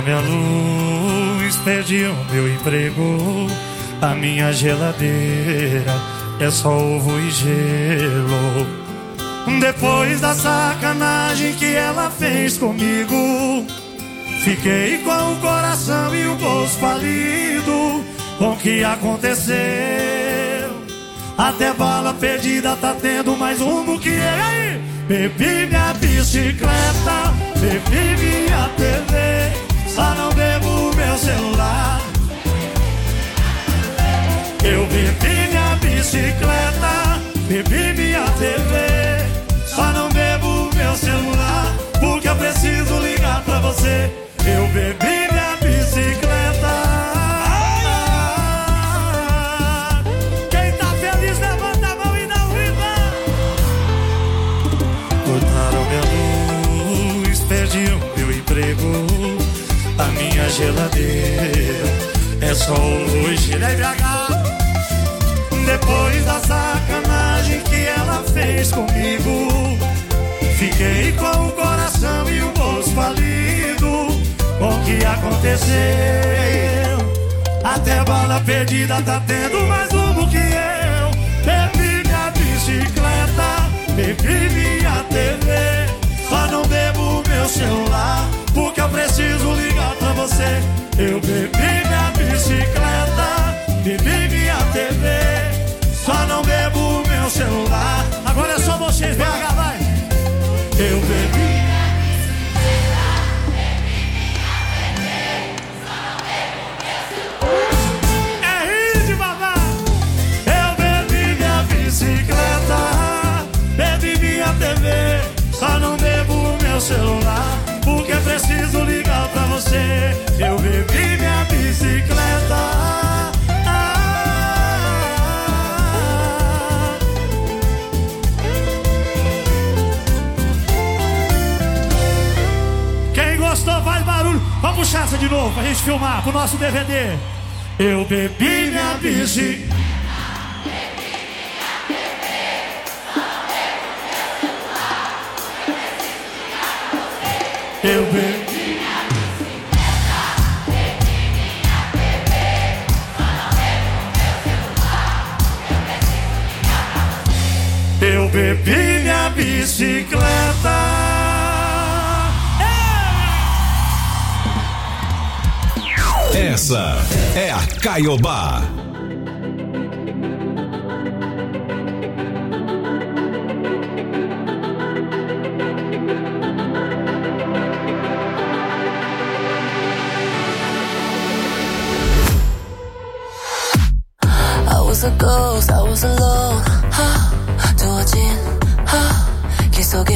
Minha luz, perdi o meu emprego. A minha geladeira é só ovo e gelo. Depois da sacanagem que ela fez comigo, fiquei com o coração e o bolso falido. Com o que aconteceu, até bala perdida tá tendo mais rumo que ele. Bebi minha bicicleta, bebi minha TV, só não bebo meu celular. Eu bebi minha bicicleta, bebi minha TV, só não bebo meu celular, porque eu preciso ligar pra você. Eu bebi minha bicicleta. Quem tá feliz levanta a mão e não grita. Cortaram minha luz, perdi o meu emprego. A minha geladeira é só hoje. Depois da sacanagem que ela fez comigo, fiquei com o coração e o bolso falido. Com o que aconteceu, até bala perdida tá tendo mais rumo que eu. Bebi minha bicicleta, bebi minha TV, só não bebo meu celular, porque eu preciso ligar pra você. Eu bebi minha bicicleta, bebi minha TV, só não bebo meu celular. Agora é só vocês, BH, vai. Eu bebi. Só não bebo meu celular, porque preciso ligar pra você. Eu bebi minha bicicleta. Quem gostou faz barulho. Vamos puxar essa de novo pra gente filmar pro nosso DVD. Eu bebi minha bicicleta. Eu bebi minha bicicleta, bebi minha TV, só não bebo meu celular, eu preciso ligar pra você. Eu bebi minha bicicleta. Essa é a Caiobá. I was a ghost, I was alone. 두어진 길 속에,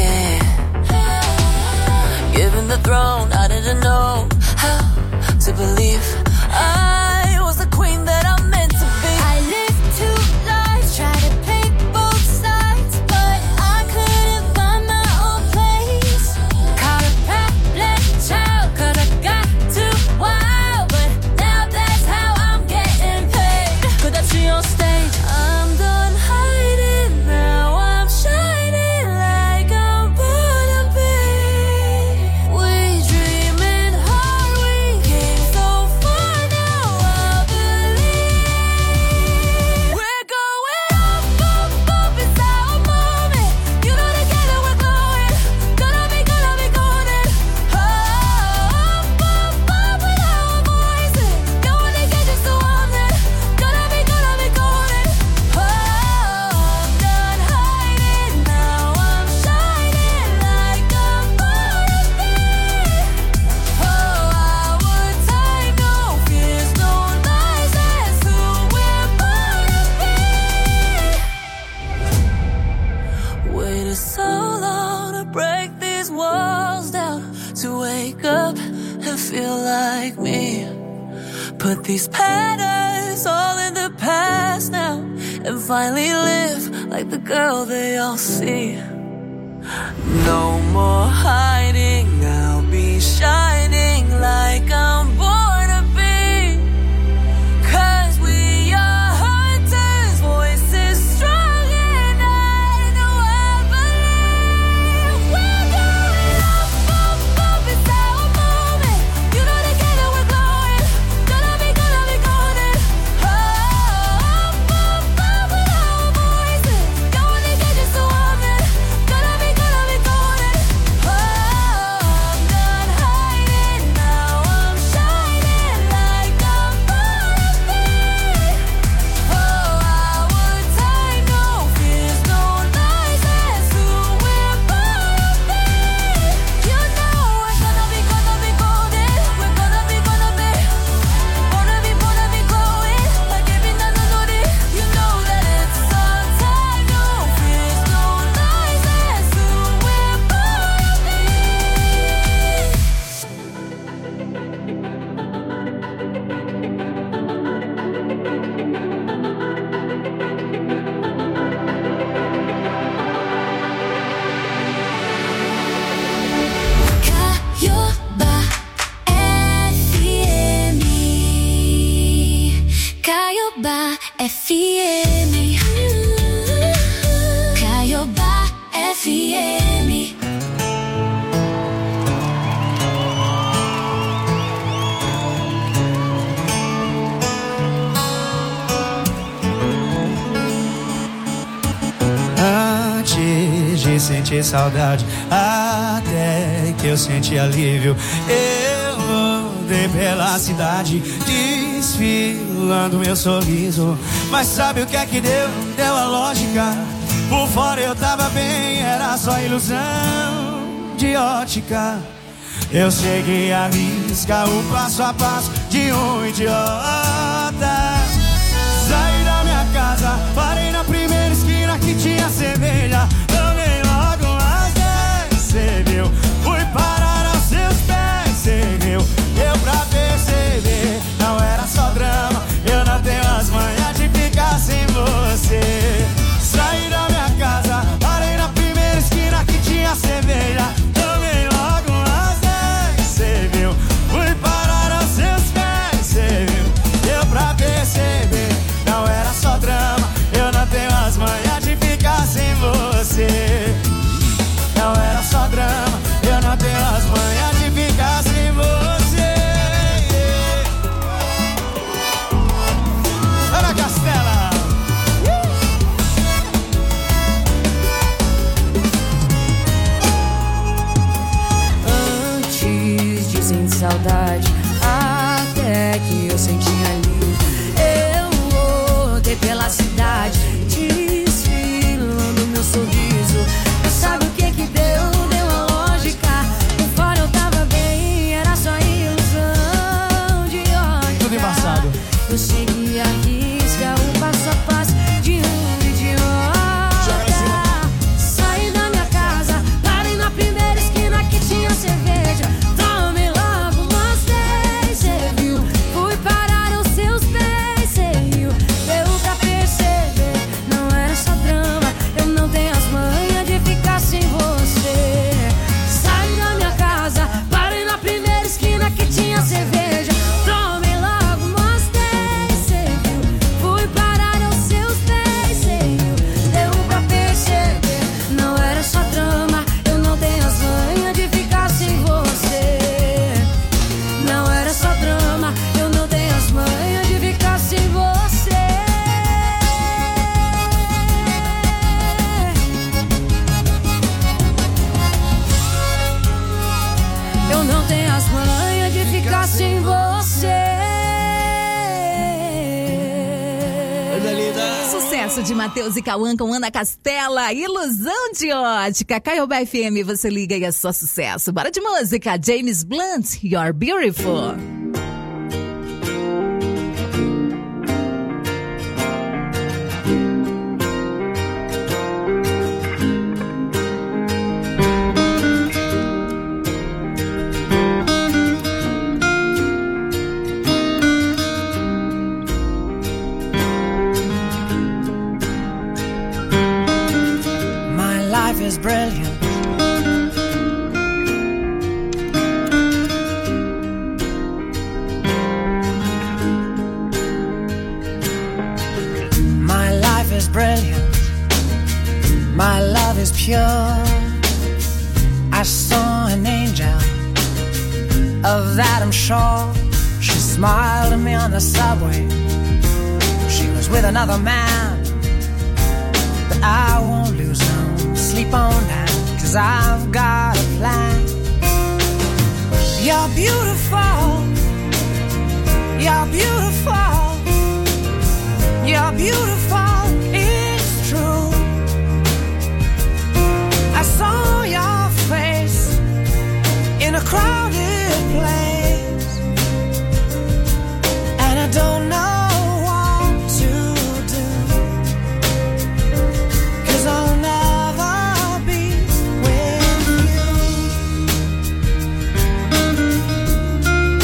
given the throne, I didn't know how to believe I was the queen that I'm meant to be. I lived two lives, tried to play both sides, but I couldn't find my own place. Caught a problem child, 'cause I got too wild, but now that's how I'm getting paid. 끝없이 on stage, I'm done hiding, now I'm shining like I'm born to be. We dreaming hard, we came so far, now I believe. We're going up, up, up, it's our moment. You know together we're glowing, gonna be golden. Oh, up, up, up with our voices, going to get just so on it, gonna be golden. Oh, I'm done hiding, now I'm shining like I'm born to be. Oh, our time, no fears, no lies, that's who we're born to be. waited so long to break these walls down, to wake up and feel like me. Put these patterns all in the past now, and finally live like the girl they all see. No more hiding, I'll be shining like I'm born to be. 'Cause we are hunters, voices strong, and I know I believe. We're going up, up, up, it's our moment. You know together FM. Caiobá FM. Antes de sentir saudade, até que eu senti alívio, eu andei pela cidade, desfilando meu sorriso. Mas sabe o que é que deu? Deu a lógica. Por fora eu tava bem, era só ilusão de ótica. Eu segui a risca, o passo a passo de um idiota. Saí da minha casa, parei na primeira esquina que tinha cerveja. Tomei logo umas 10, cê viu? Fui parar aos seus pés, cê viu? Deu pra perceber, não era só drama. Eu não tenho as manhas de ficar sem você. Saí da minha casa, parei na primeira esquina que tinha cerveja. Tomei logo umas 10, cê viu? Fui parar aos seus pés, cê viu? Deu pra perceber, não era só drama. Eu não tenho as manhas de ficar sem você. Não era só drama, eu não tenho as manhas de ficar sem você. Ana Castela. Antes de sentir saudade, até que eu senti alívio, eu voltei pela cidade, desfilando meu sorriso. Mas sabe o que que deu? Deu a lógica. Por fora eu tava bem, era só ilusão de ótica. Tudo embaçado. Eu segui a risca, o passo a passo de um idiota. Saí da minha casa, parei na primeira esquina que tinha cerveja. Tomei logo umas 10, cê viu? Fui parar aos seus pés, cê viu? Deu pra perceber, não era só drama. Eu não tenho as manhas de ficar sem você. Saí da minha casa, parei na primeira esquina que tinha cerveja. Tomei logo umas 10, cê viu? Fui parar aos seus pés, cê viu? Deu pra perceber, não era só drama. Eu não tenho as manhas de ficar sem você. Não era só drama, eu não tenho as manhas de ficar sem você. Eu não tenho as manhas de ficar sem você. Sucesso de Matheus e Cauã com Ana Castela, Ilusão de Ótica. Caiobá FM, você liga e é só sucesso. Bora de música, James Blunt, You're Beautiful. My life is brilliant. My life is brilliant. My love is pure. I saw an angel, of that I'm sure. She smiled at me on the subway. She was with another man, but I won't lose no sleep on that, 'cause I've got a plan. You're beautiful. You're beautiful. You're beautiful. It's true. I saw your face in a crowded place, and I don't know what to do, 'cause I'll never be with you.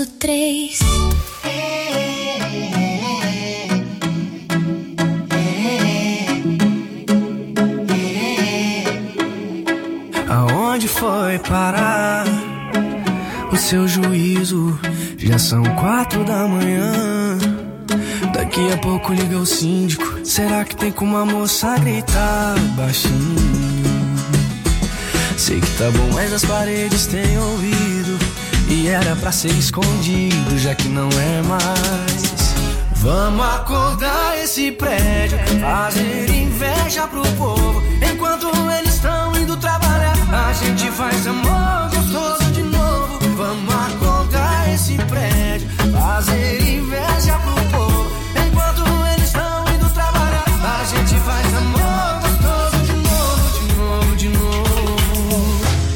101.3. Aonde foi parar o seu juízo? Já são 4 da manhã. Daqui a pouco liga o síndico. Será que tem como a moça gritar baixinho? Sei que tá bom, mas as paredes têm ouvido. E era pra ser escondido, já que não é mais. Vamos acordar esse prédio, fazer inveja pro povo. Enquanto eles estão indo trabalhar, a gente faz amor gostoso de novo. Vamos acordar esse prédio, fazer inveja pro povo. Enquanto eles estão indo trabalhar, a gente faz amor gostoso de novo, de novo, de novo.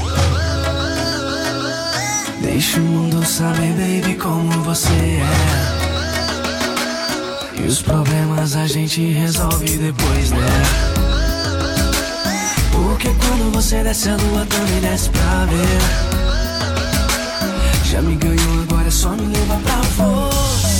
Deixa o mundo saber, baby, como você é. E os problemas a gente resolve depois, né? Porque quando você desce a lua também desce pra ver. Já me ganhou, agora é só me levar pra você.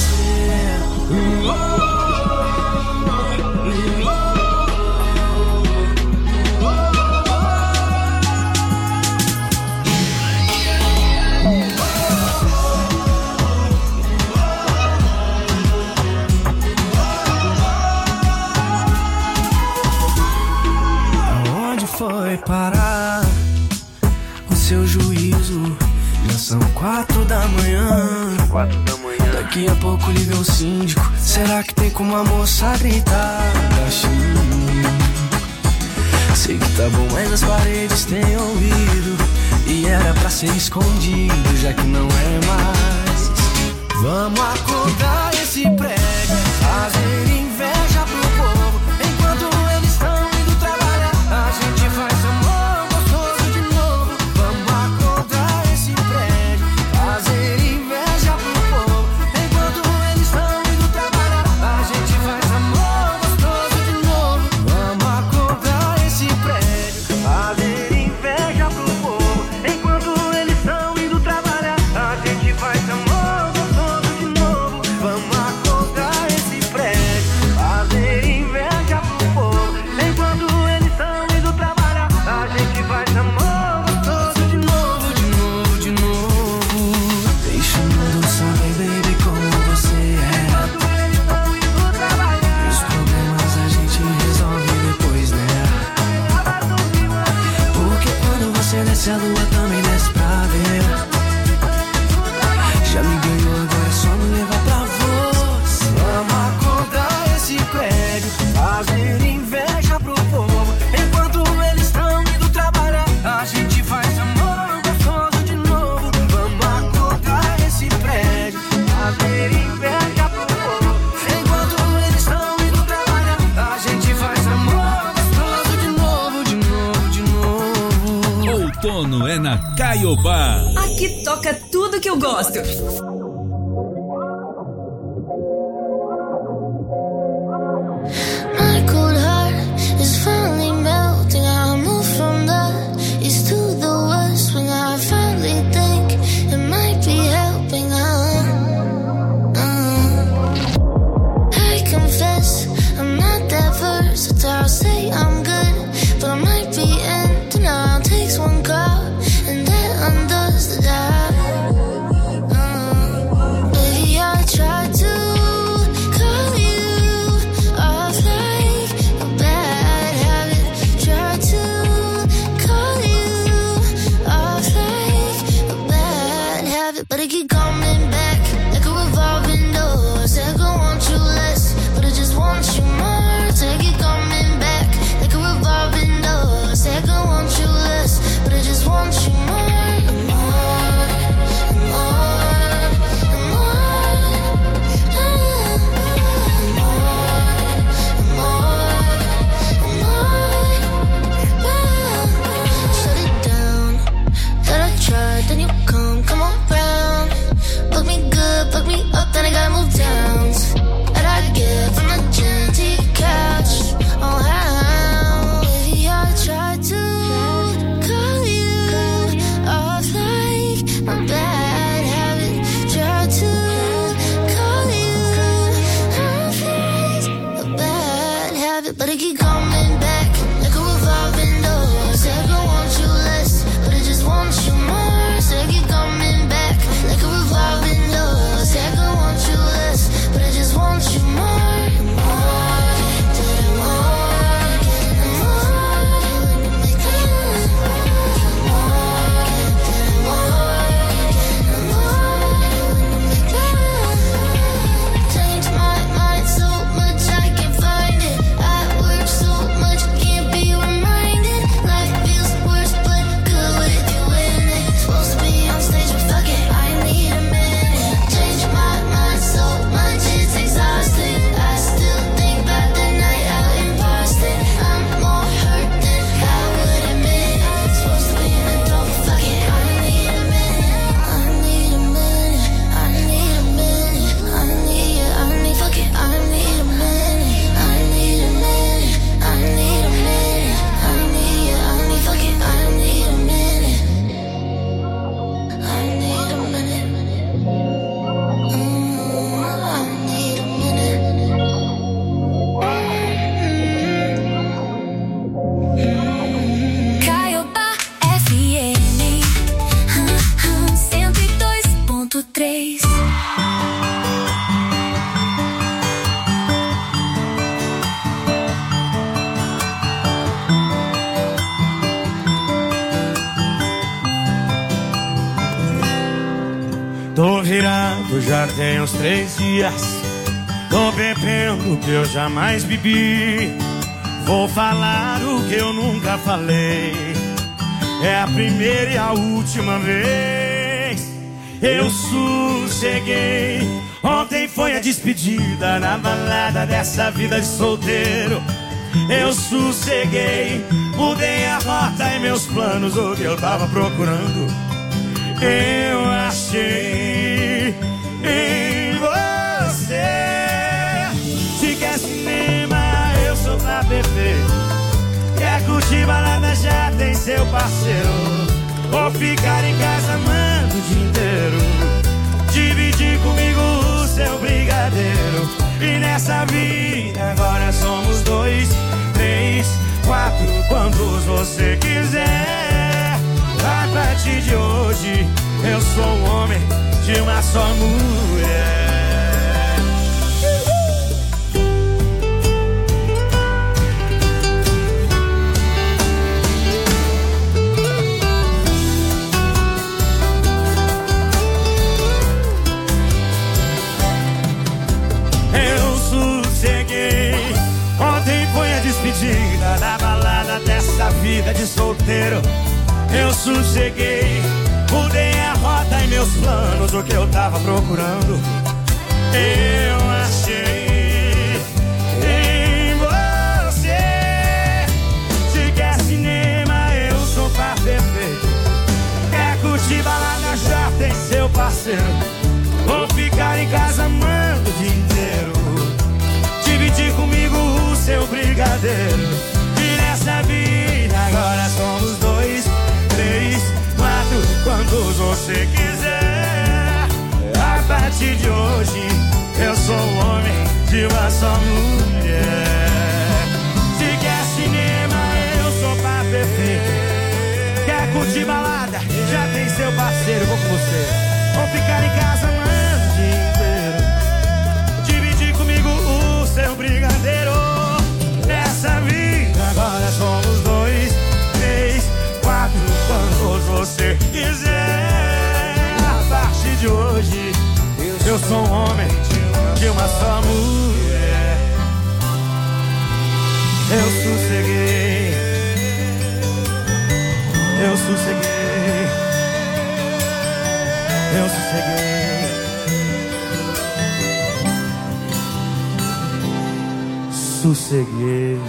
Foi parar o seu juízo? Já são 4 da manhã. Daqui a pouco liga o síndico. Será que tem como a moça gritar baixinho? Sei que tá bom, mas as paredes têm ouvido. E era pra ser escondido, já que não é mais. Vamos acordar esse prédio, fazer inveja pro povo. Enquanto eles estão indo trabalhar, a gente faz amor gostoso de novo. Vamos acordar esse prédio, fazer inveja pro povo. Enquanto eles estão indo trabalhar, a gente faz amor gostoso de novo. Vamos acordar esse prédio, fazer inveja pro povo. Enquanto eles estão indo trabalhar, a gente faz amor gostoso de novo. Vamos acordar esse prédio, fazer inveja pro povo. Enquanto eles estão indo trabalhar, a gente faz amor gostoso de novo, de novo, de novo. Deixa o mundo saber, baby, como você é. E os problemas a gente resolve depois, né? Porque quando você desce a lua também desce pra ver. Já me ganhou, agora é só me levar pra você. Vamos acordar esse prédio, fazer inveja pro povo. Enquanto eles estão indo trabalhar, a gente faz amor gostoso de novo. Vamos acordar esse prédio, fazer inveja pro povo. Enquanto eles estão indo trabalhar, a gente faz amor gostoso de novo, de novo, de novo. Outono é na Caiobá. Aqui toca tudo que eu gosto. My cold heart is finally melting. I move from the east to the west when I finally think it might be helping. I confess I'm not that versatile. I'll say I'm good, but I might be in denial. Takes one call and that undoes the job. it, but it keep coming back like a revolving door. Said I want you less, but I just want you more. Said it keep coming back like a revolving door. Said I want you less, but I just want you more. More, getting more, getting more. Change my mind so much I can't find it. I work so much, can't be reminded. Life feels worse, but good with you in it. Supposed to be on stage, but fuck it, I need a minute. Change my mind so much, it's exhausting. I still think about the night out in Boston. I'm more hurt than I would admit. Supposed to be an adult, but fuck it, I need a minute. I need a minute. I need a minute. Fuck it, I need a minute. I need a minute. I need a minute. Fuck it, I need a minute. I need a minute. I need a minute. Caiobá FM 102.3. Tô virado, já tem uns 3 dias. Tô bebendo o que eu jamais bebi. Vou falar o que eu nunca falei. É a primeira e a última vez. Eu sosseguei. Ontem foi a despedida na balada dessa vida de solteiro. Eu sosseguei. Mudei a rota e meus planos, o que eu tava procurando eu achei em você. Se quer cinema, eu sou pra beber. Quer curtir balada, já tem seu parceiro. Vou ficar em casa amando o dia inteiro. Dividir comigo o seu brigadeiro. E nessa vida agora somos 2, 3, 4, quantos você quiser. A partir de hoje, eu sou um homem de uma só mulher. Eu sosseguei. Ontem foi a despedida da balada dessa vida de solteiro. Eu sosseguei, mudei a rota e meus planos, o que eu tava procurando eu achei em você. Se quer cinema, eu sou pra beber. Quer curtir balada, já tem seu parceiro. Vou ficar em casa amando o dia inteiro. Dividir comigo o seu brigadeiro. E nessa vida agora somos 2, 3, 4, quantos você quiser. A partir de hoje, eu sou um homem de uma só mulher. Se quer cinema, eu sou pra beber. Quer curtir balada, já tem seu parceiro, vou com você. Vou ficar em casa amando o dia inteiro. Dividir comigo o seu brigadeiro. Nessa vida agora somos 2, 3, 4, quantos você quiser. A partir de hoje, eu sou um homem de uma só mulher. Eu sosseguei. Eu sosseguei. Eu sosseguei. Sosseguei.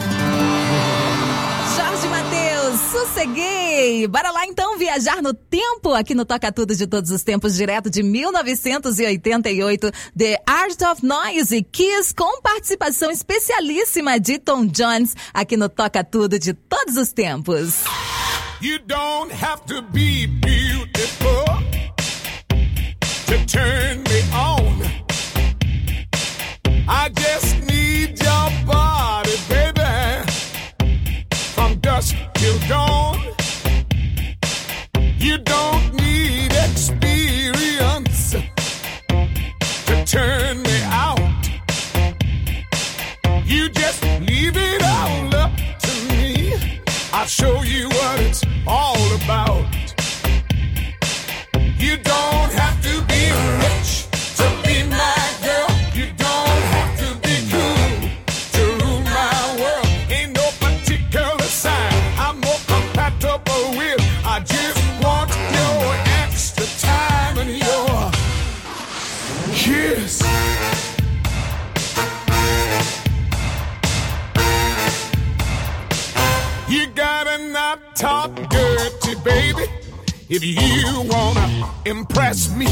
Jorge Mateus, sosseguei. Bora lá então viajar no tempo aqui no Toca Tudo de Todos os Tempos, direto de 1988, The Art of Noise, Kiss, com participação especialíssima de Tom Jones aqui no Toca Tudo de Todos os Tempos. You don't have to be beautiful to turn me on. I just need your body, baby. Leave it all up to me. I'll show you what it's all about. You don't have to be rich to be my girl. You don't have to be cool to rule my world. Ain't no particular sign I'm more compatible with. I just want your extra time and your kiss. You gotta not talk dirty, baby, if you wanna impress me.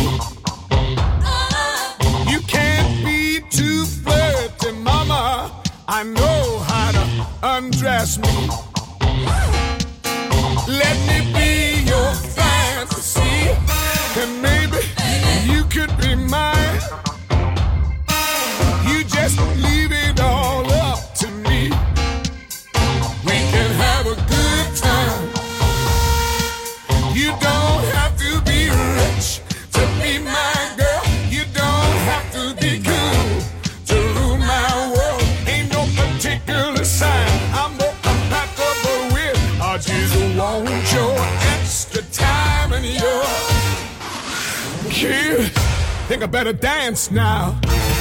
You can't be too flirty, mama. I know how to undress me. Let me be your fantasy, and maybe you could be mine. You just leave it all up to me. We can have a good time. You don't have to be rich to be my girl. You don't have to be cool to rule my world. Ain't no particular sign I'm more compatible with. I just want your extra time and your kiss. Think I better dance now.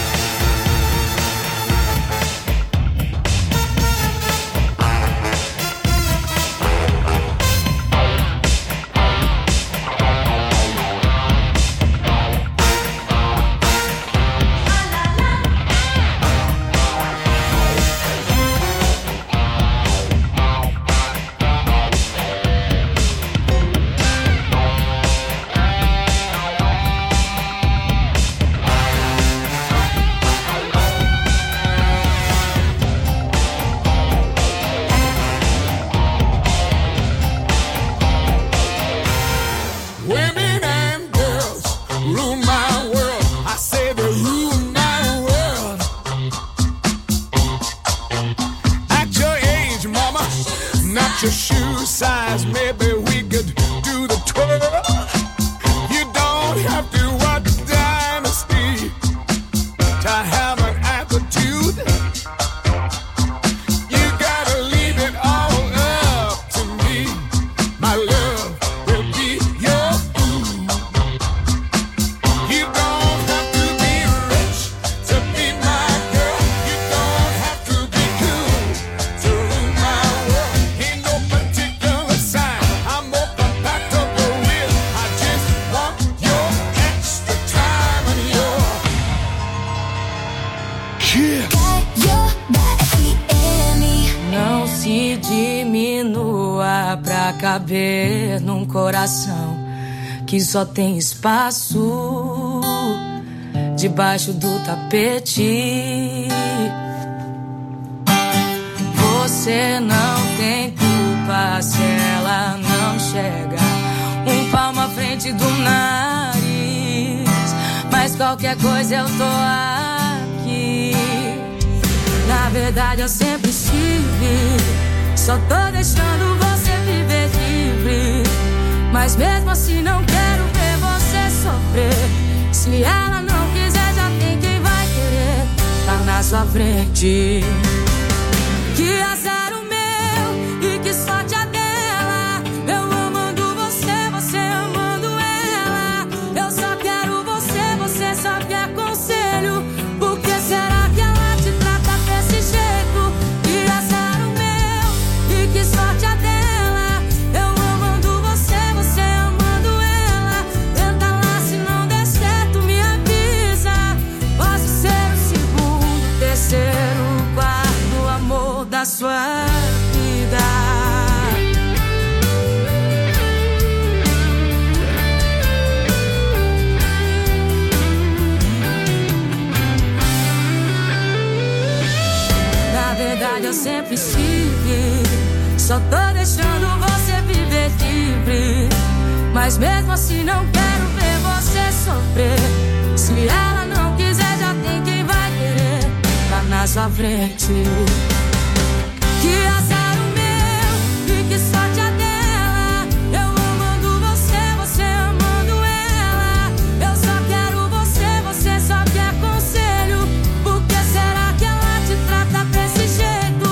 Your shoe size, maybe we could do the twirl. You don't have to watch Dynasty to have an attitude. You gotta leave it all up to me. My love will be your food. You don't have to be rich to be my girl. You don't have to be cool to rule my world. Particular sign I'm more compatible with. I just want your extra time and your kiss. Não se diminua pra caber num coração que só tem espaço debaixo do tapete. Você não tem culpa se ela não chega um palmo à frente do nariz. Mas qualquer coisa eu tô aqui. Na verdade eu sempre estive. Só tô deixando você viver livre. Mas mesmo assim não quero ver você sofrer. Se ela não quiser já tem quem vai querer. Tá na sua frente. Que azar o meu e que sorte a dela. Eu amando você, você amando ela. Eu só quero você, você só quer conselho. Por que será que ela te trata desse jeito? Que azar o meu e que sorte a dela. Eu amando você, você amando ela. Tenta lá, se não der certo me avisa. Posso ser o segundo, terceiro, quarto amor da sua vida. Na verdade eu sempre estive. Só tô deixando você viver livre. Mas mesmo assim não quero ver você sofrer. Se ela não quiser já tem quem vai querer. Tá na sua frente. Que azar o meu e que sorte a dela. Eu amando você, você amando ela. Eu só quero você, você só quer conselho. Por que será que ela te trata desse jeito?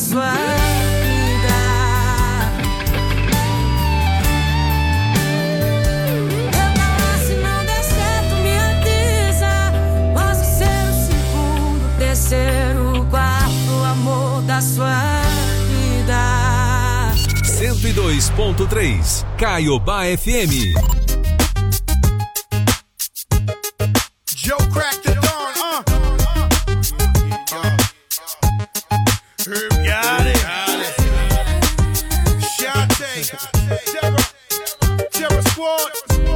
sua vida. Se não der certo, me avisa. Posso ser o segundo, terceiro, quarto amor da sua vida. 102.3 Caiobá FM. Joe cracked the dawn, Herb got it. Shante, Terror Squad.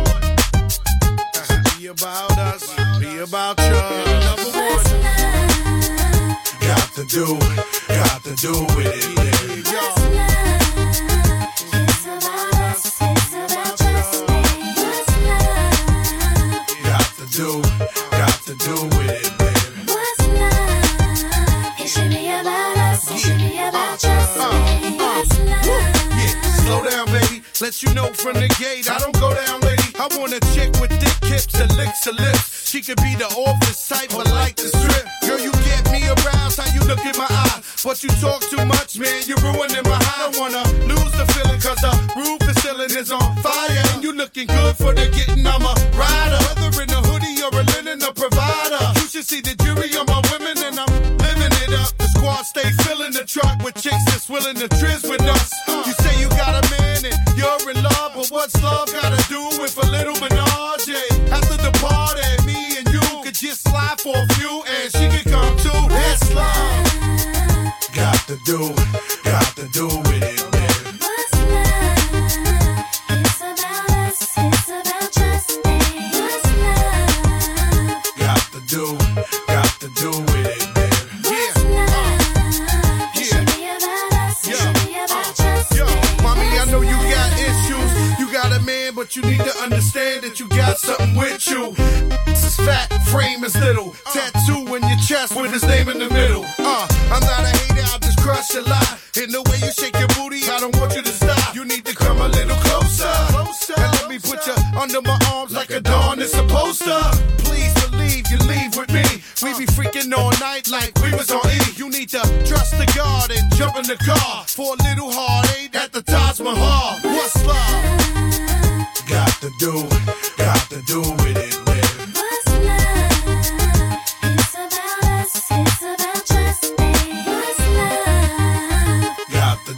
Be about us, be about you. Number one. Got to do with it. Y'all. Got to do with it, baby. What's love? It should be about us. It should be about just me. What's love? Yeah, slow down, baby. Let you know from the gate, I don't go down, lady. I want a chick with thick hips and licks her lips. She could be the office type, but like the strip. Girl, you get me aroused, how you look in my eye. But you talk too much, man, you're ruining my high. I don't wanna lose the feeling, cause the roof is ceiling is on fire. And you looking good for the getting, I'm a rider. Whether in a hoodie or a linen, a provider. You should see the jury on my women, and I'm living it up. The squad stay filling the truck with chicks that's willing to trizz with us. You say you got a man and you're in love, but what's love gotta do with a little menage? After the party, me and you could just slide for a few, and she could come too. That's love. Got to do with it, baby. What's love? It's about us. It's about just me. What's love? Got to do with it, baby. What's love? It should be about us. It should be about just me. Yo, mommy, I know you got issues. You got a man, but you need to understand that you got something with you. This is fat, frame is little. Tattoo in your chest with his name in the middle. I'm not a hater, I'll just crush a lot. In the way you shake your booty, I don't want you to stop. You need to come a little closer. And let me put you under my arms like a dawn is supposed to. Please believe you leave with me. We be freaking all night like we was on E. You need to trust the God and jump in the car for a little heartache at the Taj Mahal. What's love? Got to do with it, baby. What's love? It's about us. It's about just me. What's love? Got to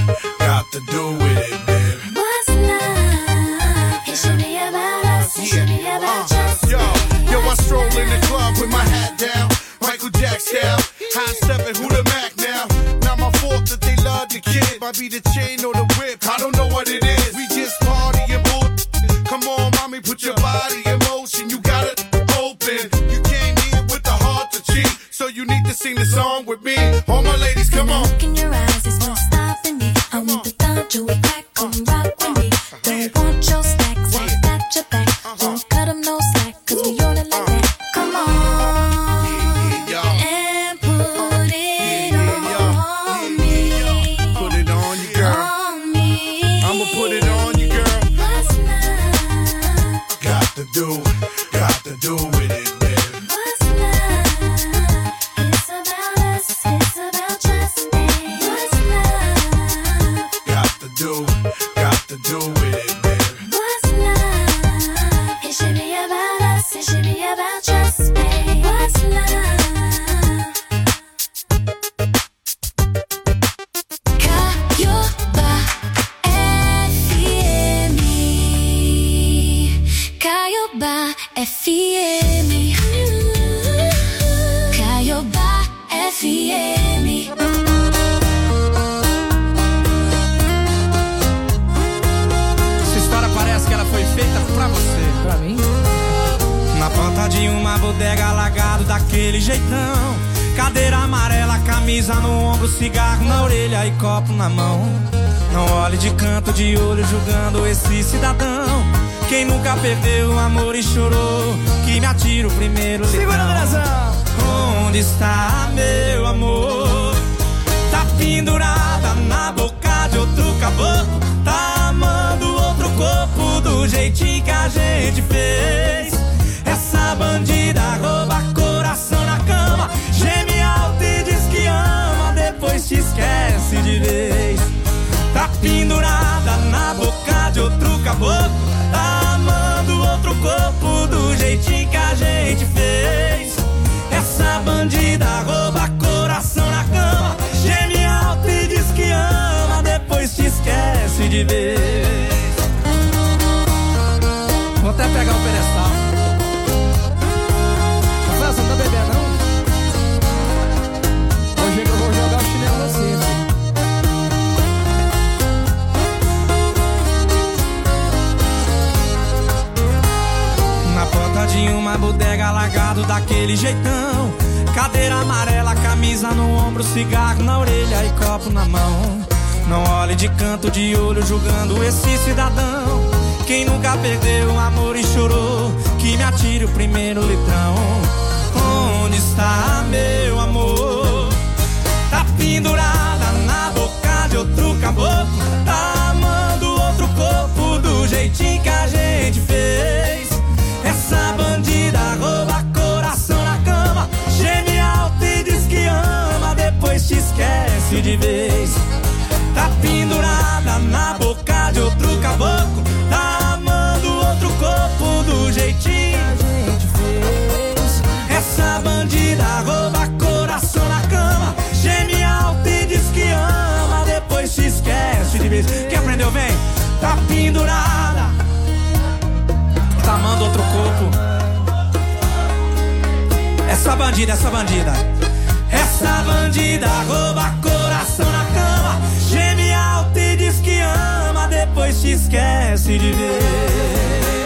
do with it, baby. What's love? It should be about us. It should be about just me. Yo, I stroll in the club with my hat down, Michael Jack style, high stepping, who the Mac now? Not my fault that they love the kid. Might be the chain or the whip, I don't know what it is. We just party and bull. Come on, mommy, put your body in motion. You got it open. You came here with the heart to cheat, so you need to sing the song with me. All my ladies, come on. Look in your eyes, there's no stopping me. I want the thought you would back, come rock with me. Don't want your stacks, I got your back. Don't cut them no slack, cause we on it like that. Come on, and put it on me. Put it on you, girl. On me. I'ma put it on you, girl. What's love? Got to do with it, baby. What's love? It's about us, it's about just me. What's love? Got to do with it, baby. What's love? It should be about us. It should be about just me. What's love? Caiobá FM. Caiobá FM. Caiobá FM. Essa história parece que ela foi feita pra você. Pra mim? Na porta de uma bodega, alagado daquele jeitão. Cadeira amarela, camisa no ombro, cigarro na orelha e copo na mão. Não olhe de canto de olho julgando esse cidadão. Quem nunca perdeu o amor e chorou, que me atira o primeiro litrão. Segura, Andrezão! Onde está meu amor? Tá pendurada na boca de outro caboclo. Tá amando outro corpo do jeitinho que a gente fez. Essa bandida rouba coração na cama, geme alto e diz que ama, depois te esquece. de vez. Vou até pegar o pedestal. Rafael, você não tá bebendo, não? Hoje eu vou jogar o chinelo no centro. Na porta de uma bodega, largado daquele jeitão. Cadeira amarela, camisa no ombro, cigarro na orelha e copo na mão. Não olhe de canto de olho julgando esse cidadão. Quem nunca perdeu o amor e chorou, que me atire o primeiro litrão. Onde está meu amor? Tá pendurada na boca de outro caboclo. Tá amando outro corpo do jeitinho que a gente fez. Essa bandida rouba coração na cama, geme alto e diz que ama, depois te esquece de vez. Tá pendurada na boca de outro caboclo. Tá amando outro corpo do jeitinho que a gente fez. Essa bandida rouba coração na cama, geme alto e diz que ama, depois te esquece de vez. Quem aprendeu, vem. Tá pendurada, tá amando outro corpo. Essa bandida, essa bandida. Essa bandida rouba coração na cama, geme alto e diz que ama, depois te esquece de ver.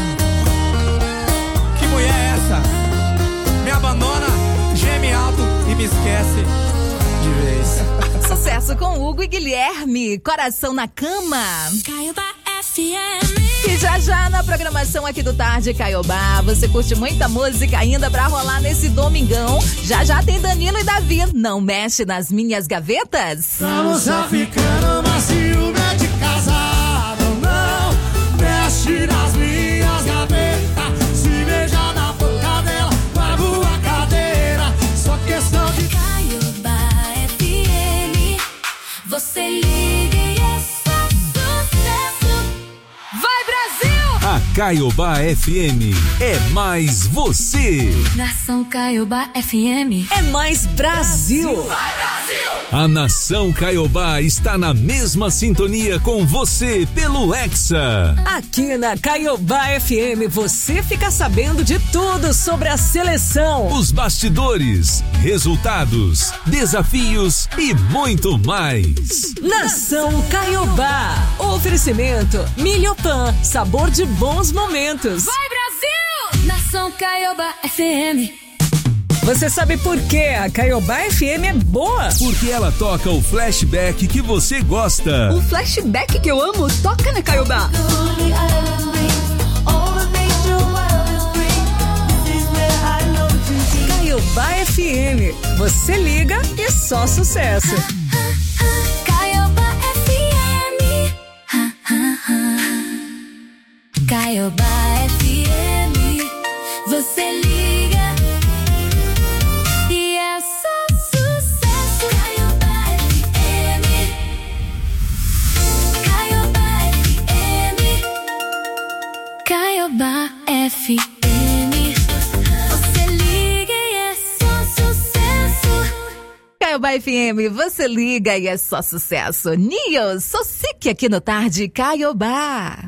Que mulher é essa? Me abandona, geme alto e me esquece de vez. Sucesso com Hugo e Guilherme, Coração na Cama. Caiobá FM. E já na programação aqui do Tarde Caiobá, você curte muita música ainda pra rolar nesse domingão. Já tem Danilo e Davi, Não Mexe nas Minhas Gavetas. Estamos ficando, mas ciúme é de casado. Não mexe nas minhas gavetas. Se beijar na boca dela, pago a cadeira. Só questão de Caiobá FM. Você liga e é só sucesso. Vai, Brasil! A Caiobá FM é mais você. Nação Caiobá FM. É mais Brasil. Vai, Brasil! A Nação Caiobá está na mesma sintonia com você pelo Hexa. Aqui na Caiobá FM você fica sabendo de tudo sobre a seleção, os bastidores, resultados, desafios e muito mais. Nação Caiobá. Oferecimento Milhopan, sabor de bons momentos. Vai, Brasil! Nação Caiobá FM. Você sabe por que a Caiobá FM é boa? Porque ela toca o flashback que você gosta. O flashback que eu amo toca na Caiobá. Caiobá FM. Você liga e só sucesso. Caiobá FM. Caiobá FM. Você liga e é só sucesso. Caiobá FM. Caiobá FM. Caiobá FM. Você liga e é só sucesso. Caiobá FM, você liga e é só sucesso. Nio, Sossique aqui no Tarde Caiobá.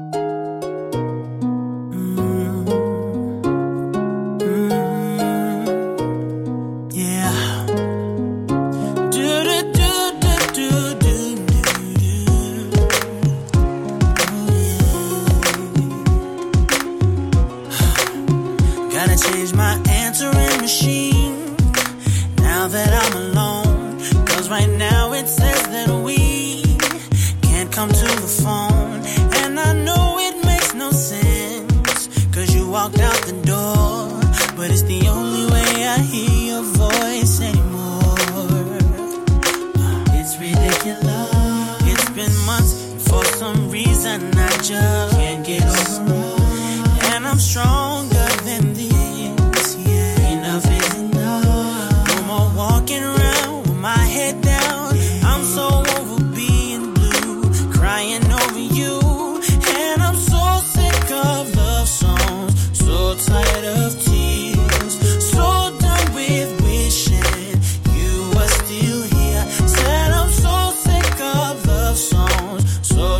Change my answering machine now that I'm alone, 'cause right now it says that we can't come to the phone, and I know it makes no sense, 'cause you walked out the door, but it's the only way I hear your voice anymore. It's ridiculous. It's been months, and for some reason I just can't get over it, and I'm stronger than this. Enough is enough. No more walking around with my head down. I'm so over being blue, crying over you, and I'm so sick of love songs, so tired of tears, so done with wishing you were still here. Said I'm so sick of love songs, so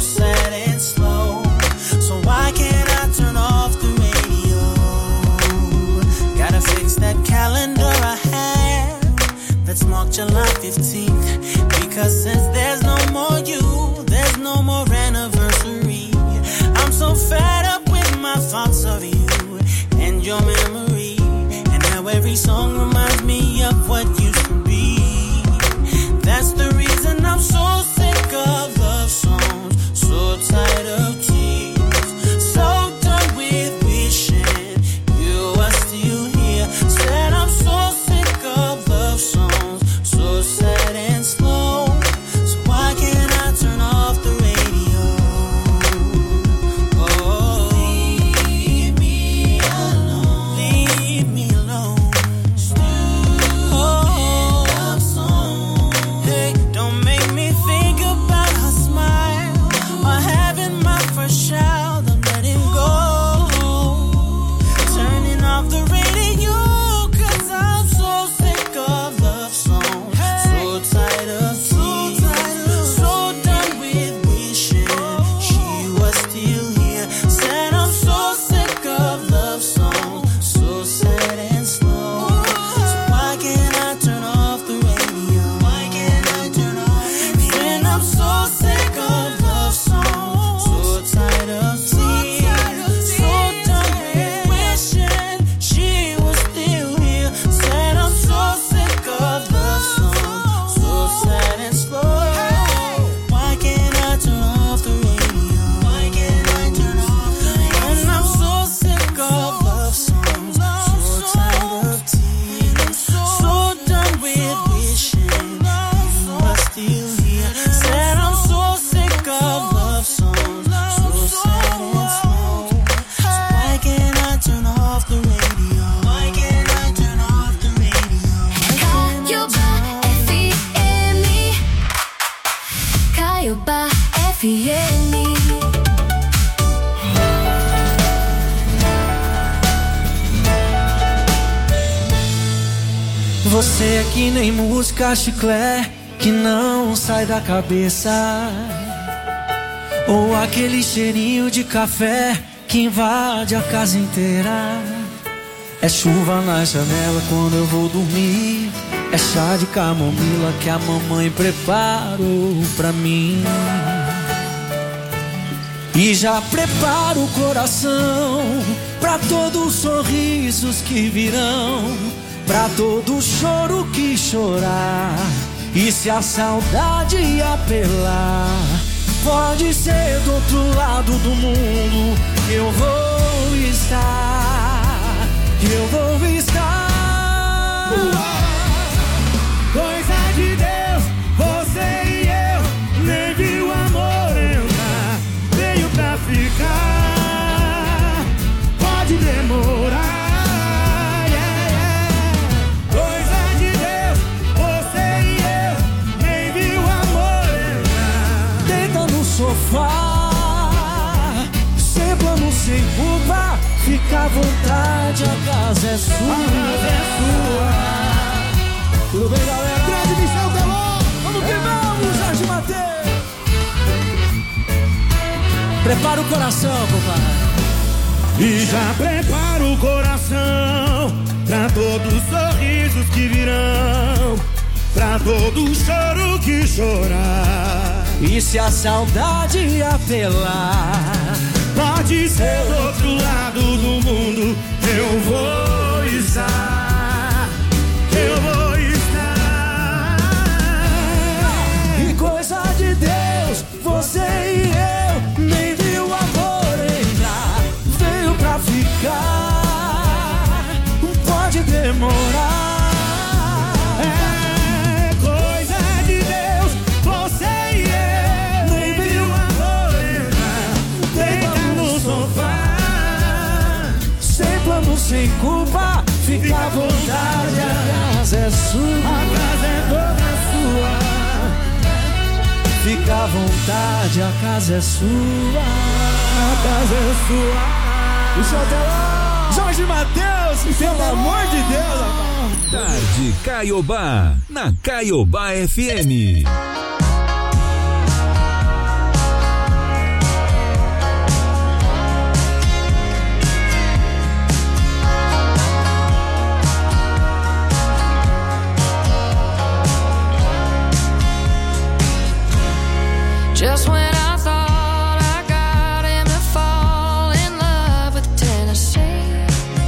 17th. Because since there's no more you, there's no more anniversary. I'm so fed up with my thoughts of you and your memory, and how every song reminds me of what used to be. That's the reason I'm so sick of love songs, so tired of tears, so done with wishing you were still here. Said I'm so sick of love songs, so sad and slow. So why can't I turn off the radio? Oh, leave me alone, leave me alone. Stupid love song. Hey, don't make me think about her smile or having my first child. I'm letting go, turning off the radio, 'cause I'm so sick of love songs, so tired of tears, so done with wishing she was still here. Said I'm so sick of love songs, so sad and slow. So why can't I turn off the radio? Why can't I turn off the radio? Then I'm so sick of love songs, so tired of tears, so done with wishing she was still here. Said I'm so sick of love songs, so sad and slow. Why can't I turn off the radio? Why can't I turn off the radio? And I'm so sick of love songs, so tired of tears, so done with wishing you were still here. Said I'm so sick of love songs, so sad and slow. So why can't I turn off the radio? Why can't I turn off the radio? Caiobá FM. Caiobá FM. Você é que nem música chiclé que não sai da cabeça, ou aquele cheirinho de café que invade a casa inteira. É chuva na janela quando eu vou dormir, é chá de camomila que a mamãe preparou pra mim. E já preparo o coração pra todos os sorrisos que virão, pra todo choro que chorar. E se a saudade apelar, pode ser do outro lado do mundo que eu vou estar, que eu vou estar. Coisa de Deus, você e eu, nem viu o amor entrar, veio pra ficar, pode demorar. Coisa de Deus, você e eu, nem viu o amor entrar. Deita no sofá, sem plano, sem culpa, fica à vontade, a casa é sua. A casa é sua. Tudo bem, galera? Grande Michel Teló, vamos que vamos, Jorge Mateus. Prepara o coração, compadre. E já prepara o coração pra todos os sorrisos que virão, pra todo choro que chorar. E se a saudade apelar, pode ser do outro lado do mundo, eu vou estar, eu vou estar. E coisa de Deus, você e eu, nem viu o amor entrar, veio pra ficar, pode demorar. É coisa de Deus, você e eu, nem viu o amor entrar, deita no sofá, sem plano, sem culpa, fica à vontade, a casa é sua. A casa é toda sua. Fica à vontade, a casa é sua. A casa é sua. Michel Teló, Jorge Mateus, pelo amor de Deus. Tarde Caiobá, na Caiobá FM. Just when I thought I got him to fall in love with Tennessee,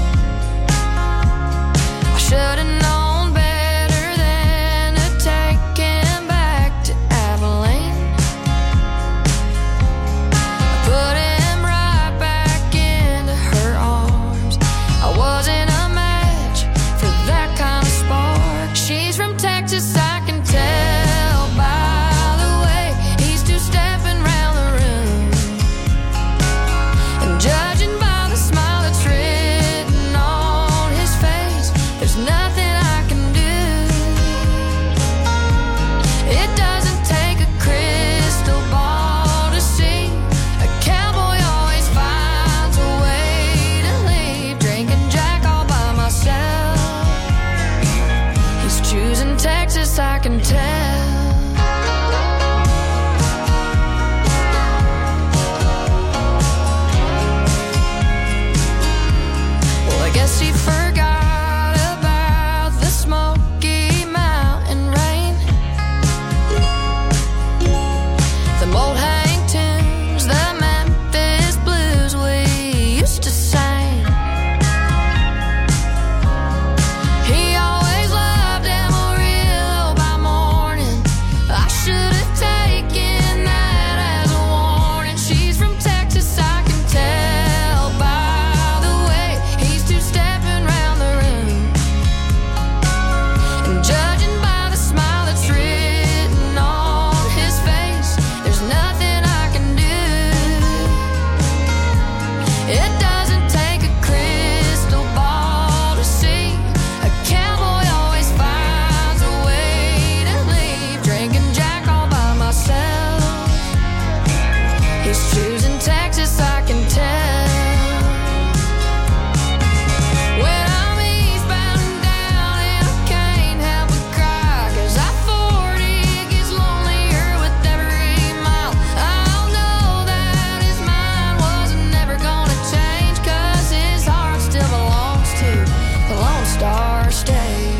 I should have known better than to take him back to Abilene. I put him right back into her arms. I wasn't a match for that kind of spark. She's from Texas, I can tell by the way he's two-stepping round the room. And judging by the smile that's written on his face, there's nothing I can do. It doesn't take a crystal ball to see a cowboy always finds a way to leave. Drinking Jack all by myself. He's choosing Texas, I can tell. Well, I guess he forgot about the Smoky Mountain rain, the old hang tunes, the Memphis blues we used to sing. He always loved Amarillo by morning. I should have taken that as a warning. She's from Texas, I can tell by the way he's two-stepping round the room. And judging by the smile that's written on his face, there's nothing I can do. It doesn't take a crystal ball to see a cowboy always finds a way to leave. Drinking Jack all by myself. He's choosing Texas, I can tell. When I'm eastbound and down and I can't help but cry, 'cause I-40 gets lonelier with every mile. I'll know that his mind wasn't never gonna change, 'cause his heart still belongs to the Lone Star State.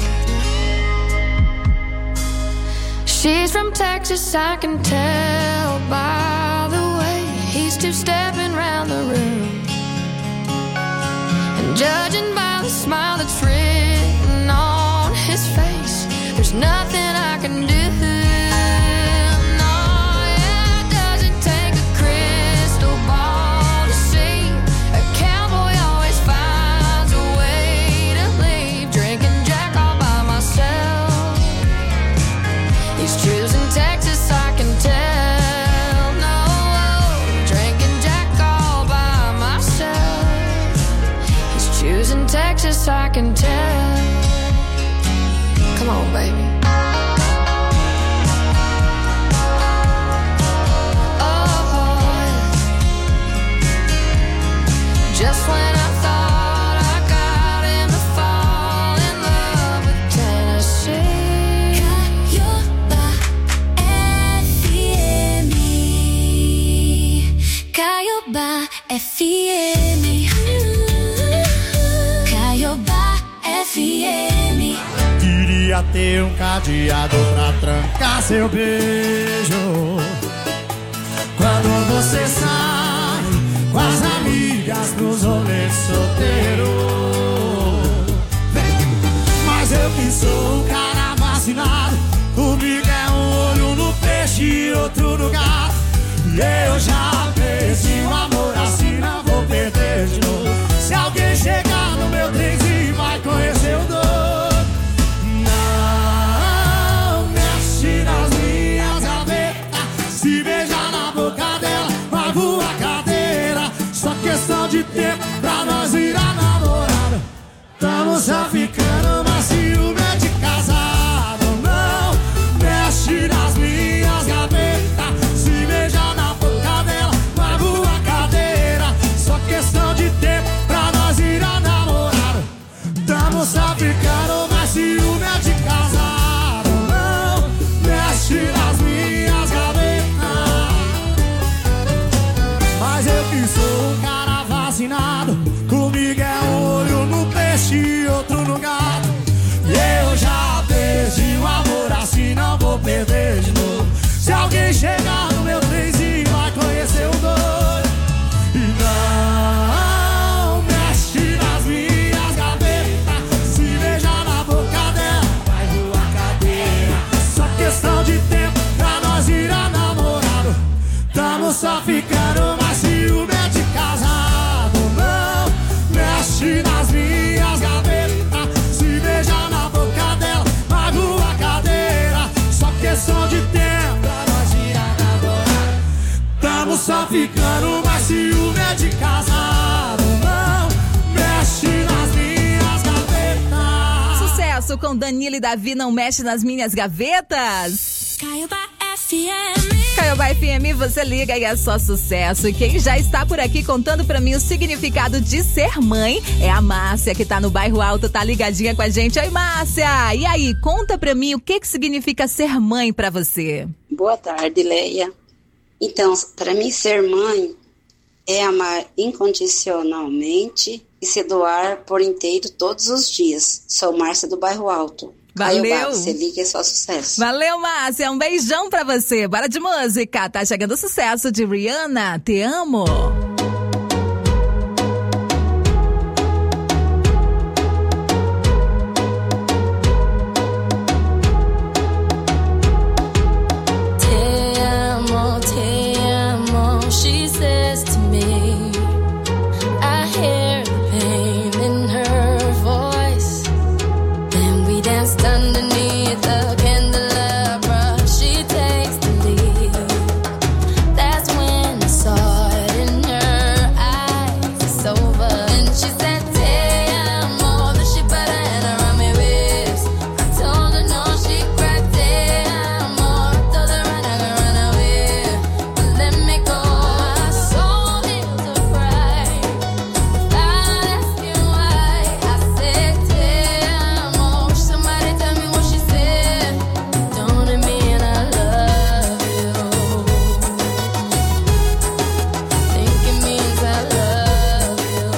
She's from Texas, I can tell by the way he's two-stepping round the room. And judging by the smile that's written on his face, there's nothing I can do. No, it doesn't take a crystal ball to see a cowboy always finds a way to leave. Drinking Jack all by myself. He's choosing Texas, I can tell. No, drinking Jack all by myself. He's choosing Texas, I can tell. Come on, baby. Oh, just when I thought I got him to fall in love with Tennessee. Caiobá FM. Caiobá FM. Queria ter um cadeado pra trancar seu beijo. Quando você sai com as amigas pros rolês solteiros. Mas eu que sou um cara vacinado, comigo é um olho no peixe e outro no gato. E eu já perdi o amor assim, não vou perder de novo. Se alguém chegar no meu trenzinho vai conhecer o dono. Não mexe nas minhas gavetas, se beijar na boca dela vai voar cadeira. Só questão de tempo pra nós virar namorada. Tamo só ficando, mas ciúme é de casado. Não mexe nas minhas gavetas, se beijar na boca dela ficando mais ciúme de casado. Não mexe nas minhas gavetas. Se beija na boca dela, magoa a cadeira. Só questão de tempo pra nós virar namorar. Tamo só ficando mais ciúme de casado. Não mexe nas minhas gavetas. Sucesso com Danilo e Davi, não mexe nas minhas gavetas. Caiobá FM. Caiobá FM, você liga e é só sucesso. E quem já está por aqui contando pra mim o significado de ser mãe é a Márcia, que tá no Bairro Alto, tá ligadinha com a gente. Oi, Márcia! E aí, conta pra mim o que significa ser mãe pra você. Boa tarde, Leia. Então, pra mim ser mãe é amar incondicionalmente e se doar por inteiro todos os dias. Sou Márcia do Bairro Alto. Valeu. Caiobá, você liga, é só sucesso. Valeu, Márcia. Um beijão pra você. Bora de música. Tá chegando o sucesso de Rihanna. Te amo. Te amo, she says to me. I hear the pain in her voice. Then we danced underneath the candelabra. She takes the lead. That's when I saw it in her eyes. It's over. And she said, te amo, then she put her hand around my waist. I told her no, she cried, te amo. Told her run, I can run away. But let me go. My soul feels so bright. Without asking why, I said, te amo. Wish somebody tell me what she said. Don't it mean I love you? Think it means I love you.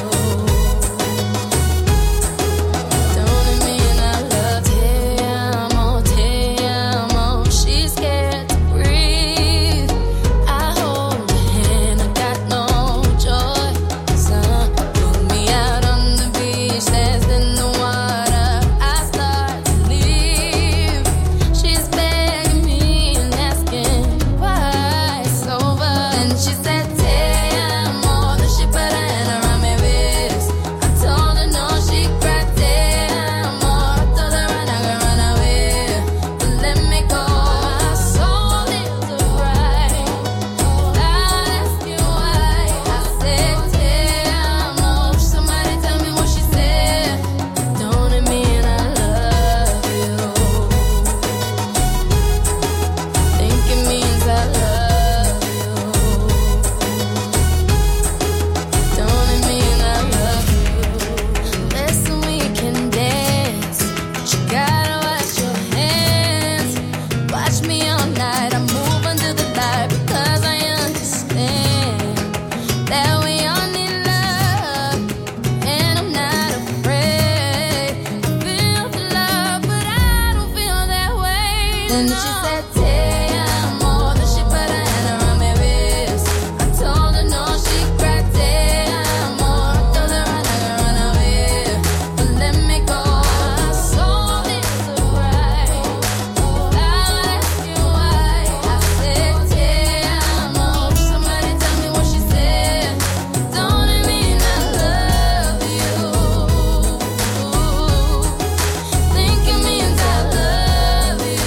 Don't it mean I love you? Te amo, she's scared to breathe. I hold her hand, I got no joy. Sun put me out on the beach, danced in the water. I start to leave. She's begging me and asking why it's over. And she said, te amo, then she put her hand around my waist. I told her no, she cried, te amo. Told her run, I can run away. But let me go. My soul is so bright. Without asking why, I said, te amo. Wish somebody tell me what she said. Don't it mean I love you? Think it means I love you. Don't it mean I love you? Listen, we can dance, but you gotta wash your hands. Watch me all night, I move under the light because I understand that we all need love, and I'm not afraid. I feel the love, but I don't feel that way. Then she said, te amo, then she put her hand around my waist. I told her no, she cried, te amo. Told her run, I can run away. But let me go. My soul is so bright. Without asking why, I said, te amo. Somebody tell me what she said. Don't it mean I love you? Think it means I love you.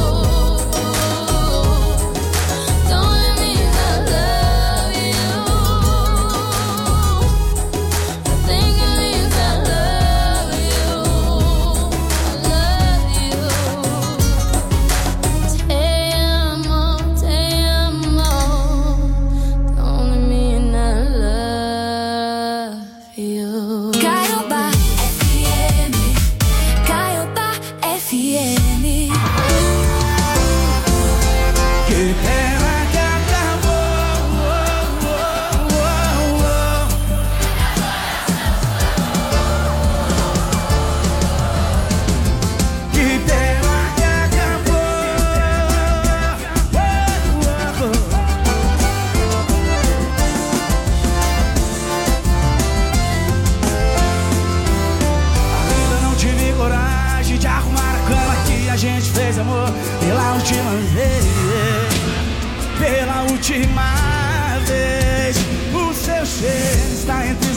Don't it mean I love you? Think it means I love you. I love you. Te amo, te amo. Don't it mean I love you? Caiobá FM. Caiobá FM. Que pena que acabou. Que pena que acabou. Ainda não tive coragem de arrumar a cama que a gente fez amor pela última vez. Pela última vez.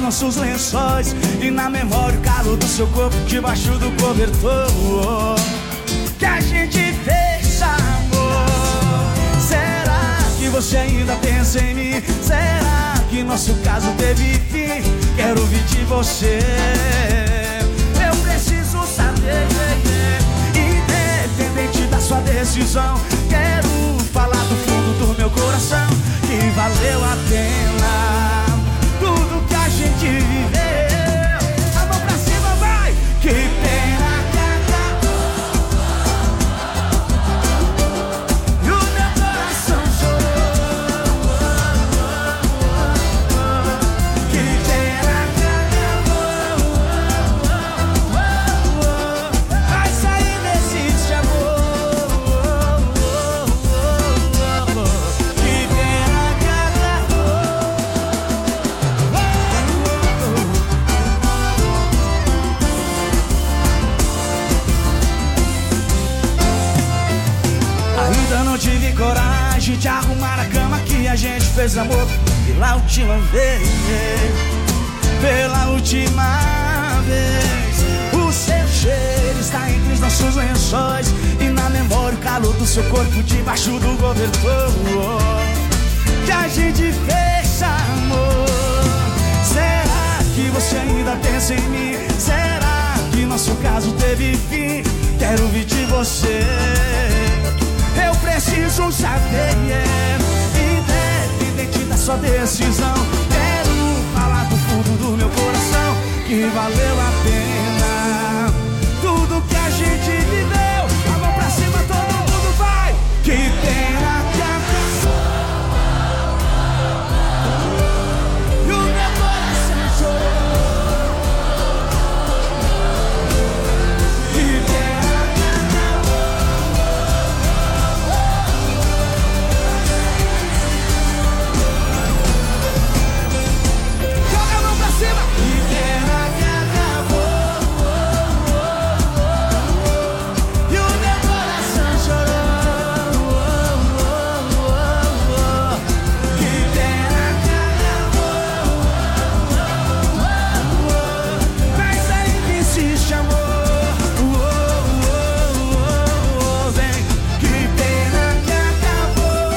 nossos lençóis e na memória o calor do seu corpo debaixo do cobertor. Que a gente fez amor. Será que você ainda pensa em mim? Será que nosso caso teve fim? Quero ouvir de você. Eu preciso saber, independente da sua decisão. Quero falar do fundo do meu coração que valeu a pena tudo que a gente viveu. A mão pra cima, vai! Que pena que acabou e o meu coração chorou. Que pena que acabou. Vai sair desse amor. Que pena que acabou. Ainda não tive coragem de arrumar a cama que a gente fez amor pela última vez. Pela última vez. O seu cheiro está entre os nossos lençóis e na memória o calor do seu corpo debaixo do cobertor. Que a gente fez amor. Será que você ainda pensa em mim? Será que nosso caso teve fim? Quero ouvir de você. Eu preciso saber, independente da sua decisão. Quero falar do fundo do meu coração que valeu a pena tudo que a gente viveu. A mão pra cima, todo mundo vai. Que pena que acabou e o meu coração chorou. Que pena que acabou. Joga a mão pra cima. Que pena que acabou e o meu coração chorou. Que pena que acabou. Mas aí que se chamou. Vem. Que pena que acabou.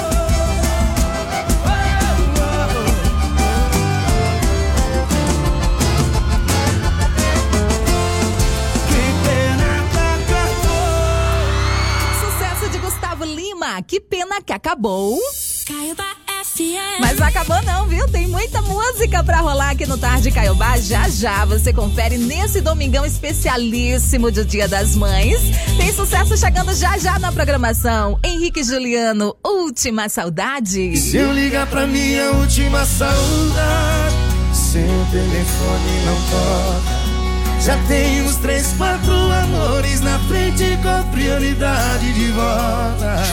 Que pena que acabou. Sucesso de Gustavo Lima, que pena que acabou. Caiobá FM. Mas não acabou não, viu? Tem muita música pra rolar aqui no Tarde Caiobá. Já já você confere nesse domingão especialíssimo de Dia das Mães. Tem sucesso chegando já já na programação. Henrique e Juliano, Última Saudade. Se eu ligar pra minha última saudade, seu telefone não toca. Já tem uns 3, 4 amores na frente com prioridade de volta.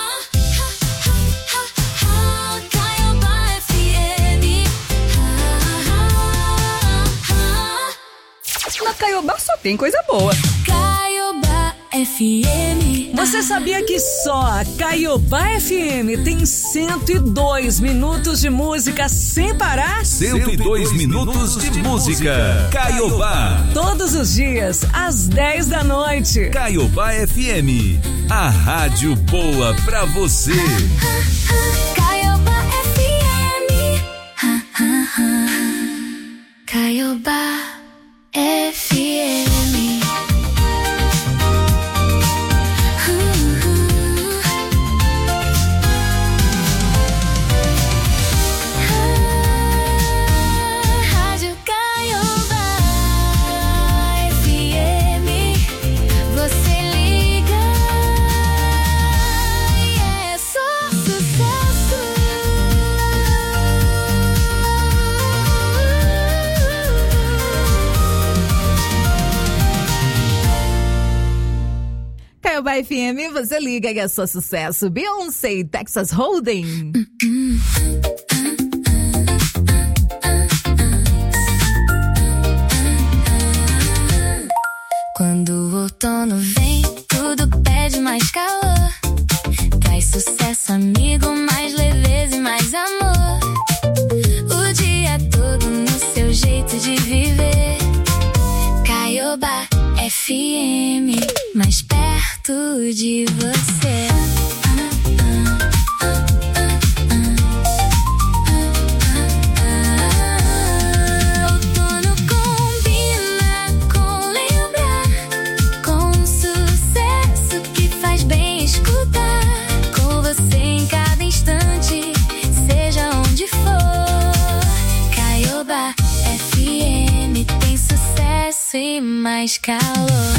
Caiobá FM. Na Caiobá só tem coisa boa. Caiobá FM. Você sabia que só a Caiobá FM tem 102 minutos de música sem parar? 102 minutos de música. Caiobá. Todos os dias, às 10 da noite. Caiobá FM. A rádio boa pra você. Caiobá FM. Caiobá FM. Rádio Caiobá FM. Você liga e é só sucesso. Caiobá FM, você liga e é só sucesso. Beyoncé e Texas Hold'em. Quando o outono vem, tudo pede mais calor. Traz sucesso, amigo, mais leveza e mais amor. O dia todo no seu jeito de viver. Caiobá FM, mais perto de você. Outono combina com lembrar, com sucesso que faz bem escutar. Com você em cada instante, seja onde for. Caiobá FM tem sucesso e mais calor.